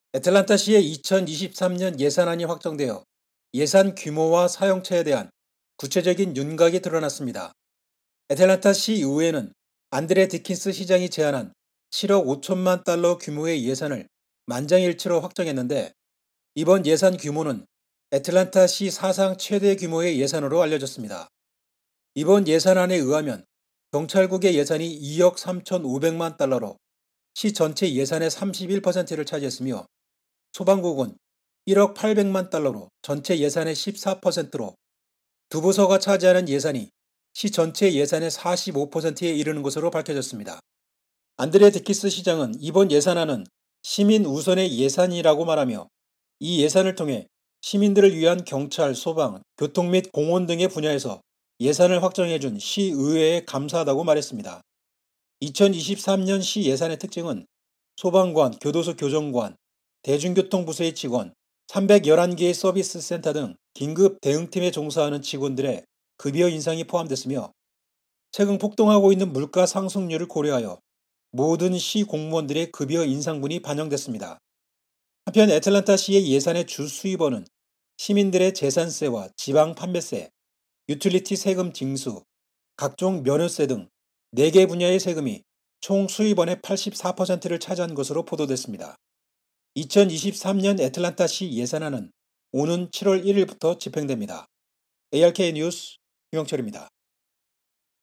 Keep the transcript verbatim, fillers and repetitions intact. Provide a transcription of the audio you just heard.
애틀랜타시의 이천이십삼 년 예산안이 확정되어 예산 규모와 사용처에 대한 구체적인 윤곽이 드러났습니다. 애틀랜타시 의회는 안드레 디킨스 시장이 제안한 칠억 오천만 달러 규모의 예산을 만장일치로 확정했는데, 이번 예산 규모는 애틀랜타시 사상 최대 규모의 예산으로 알려졌습니다. 이번 예산안에 의하면 경찰국의 예산이 이억 삼천오백만 달러로 시 전체 예산의 삼십일 퍼센트를 차지했으며, 소방국은 일억 팔백만 달러로 전체 예산의 십사 퍼센트로 두 부서가 차지하는 예산이 시 전체 예산의 사십오 퍼센트에 이르는 것으로 밝혀졌습니다. 안드레 디키스 시장은 이번 예산안은 시민 우선의 예산이라고 말하며, 이 예산을 통해 시민들을 위한 경찰, 소방, 교통 및 공원 등의 분야에서 예산을 확정해준 시의회에 감사하다고 말했습니다. 이천이십삼 년 시 예산의 특징은 소방관, 교도소 교정관, 대중교통부서의 직원, 삼백십일 개의 서비스 센터 등 긴급 대응팀에 종사하는 직원들의 급여 인상이 포함됐으며, 최근 폭등하고 있는 물가 상승률을 고려하여 모든 시 공무원들의 급여 인상분이 반영됐습니다. 한편 애틀랜타시의 예산의 주 수입원은 시민들의 재산세와 지방 판매세, 유틸리티 세금 징수, 각종 면허세 등 네 개 분야의 세금이 총 수입원의 팔십사 퍼센트를 차지한 것으로 보도됐습니다. 이천이십삼 년 애틀랜타시 예산안은 오는 칠월 일일부터 집행됩니다. 에이알케이 뉴스 김영철입니다.